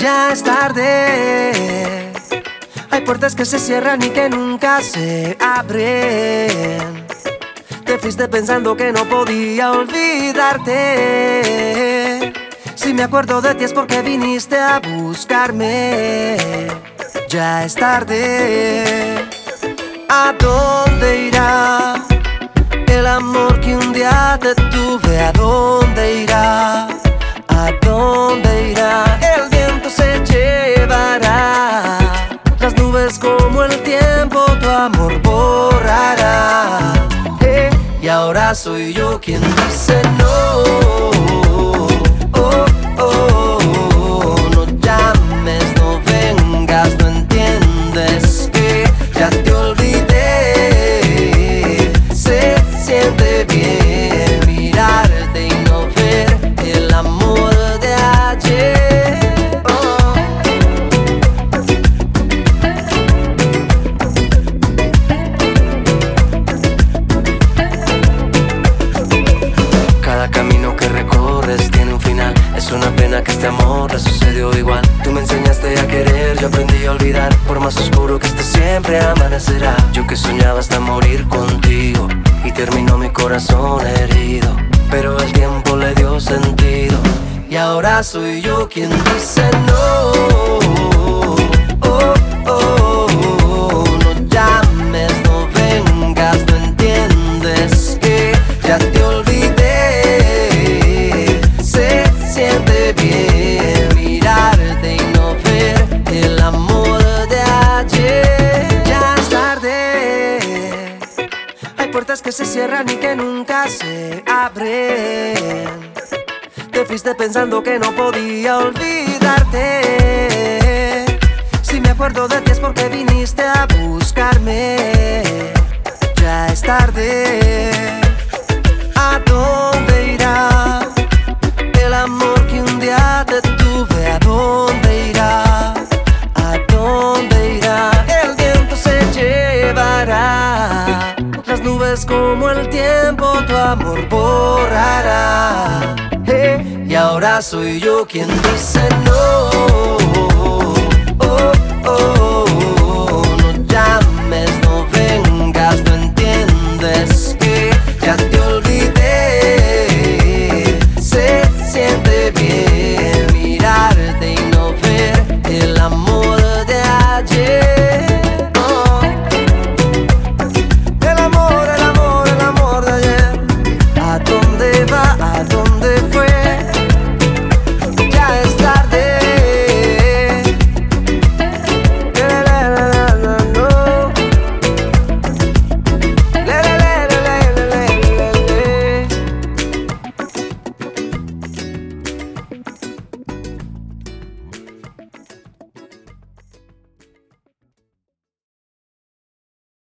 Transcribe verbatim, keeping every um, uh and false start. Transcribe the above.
Ya es tarde. Hay puertas que se cierran y que nunca se abren. Te fuiste pensando que no podía olvidarte. Si me acuerdo de ti es porque viniste a buscarme. Ya es tarde. ¿A dónde irá el amor que un día te tuve? ¿A dónde irá? ¿A dónde irá? El viento se llevará las nubes como el tiempo, tu amor borrará. Eh, y ahora soy yo quien dice no. Oh, oh, oh, no llames, no vengas, no entiendes que ya te olvidé. Se siente bien mirarte y no ver el amor de ayer. Oh. Cada camino que recorres tiene un final. Es una pena que este amor le sucedió igual. Tú me enseñaste a querer, yo aprendí a olvidar. Por más oscuro que esté siempre amanecerá. Yo que soñaba hasta morir contigo y terminó mi corazón herido, pero el tiempo le dio sentido. Y ahora soy yo quien dice no. Oh, oh, oh, no llames, no vengas, no entiendes que ya te olvidé. Se siente bien mirarte y no ver el amor de ayer. Ya es tarde. Hay puertas que se cierran y que nunca se abren. Te fuiste pensando que no podía olvidarte. Si me acuerdo de ti es porque viniste a buscarme. Ya es tarde. ¿A dónde irá el amor que un día te tuve? ¿A dónde irá? ¿A dónde irá? El viento se llevará las nubes como el tiempo, tu amor borrará. Hey, y ahora soy yo quien dice no.